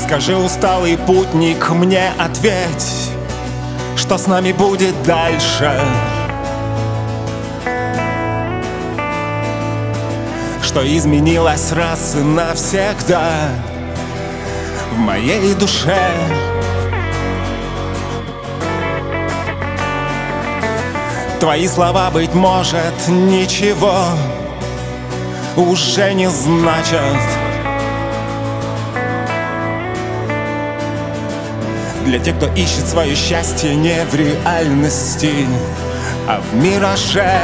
Скажи, усталый путник, мне ответь, что с нами будет дальше? Что изменилось раз и навсегда в моей душе? Твои слова, быть может, ничего уже не значат. Для тех, кто ищет свое счастье не в реальности, а в мираже.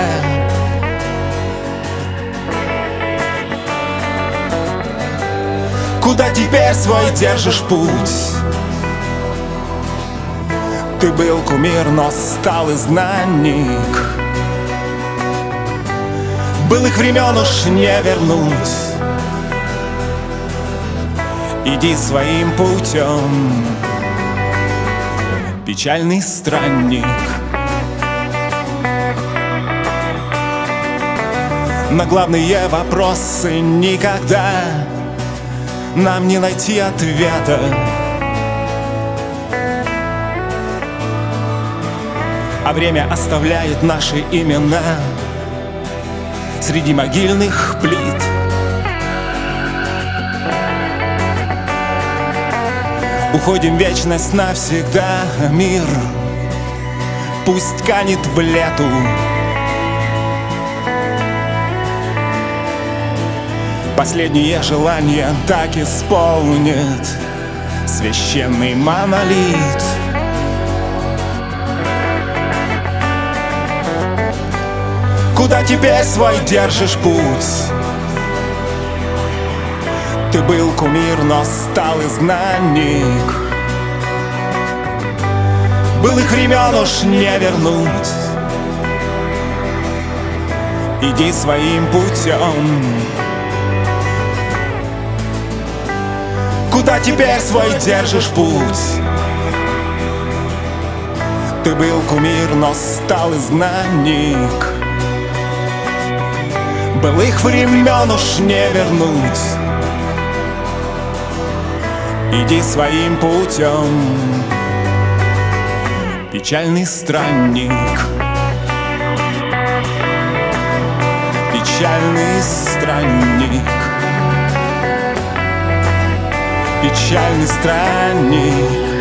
Куда теперь свой держишь путь? Ты был кумир, но стал изгнанник. Былых времен уж не вернуть. Иди своим путем, печальный странник. На главные вопросы никогда нам не найти ответа. А время оставляет наши имена среди могильных плит. Уходим в вечность навсегда, мир пусть канет в лету. Последнее желание так исполнит священный монолит. Куда теперь свой держишь путь? Ты был кумир, но стал изгнанник. Былых времен уж не вернуть. Иди своим путем. Куда теперь свой держишь путь? Ты был кумир, но стал изгнанник. Былых времен уж не вернуть. Иди своим путем, печальный странник. Печальный странник. Печальный странник.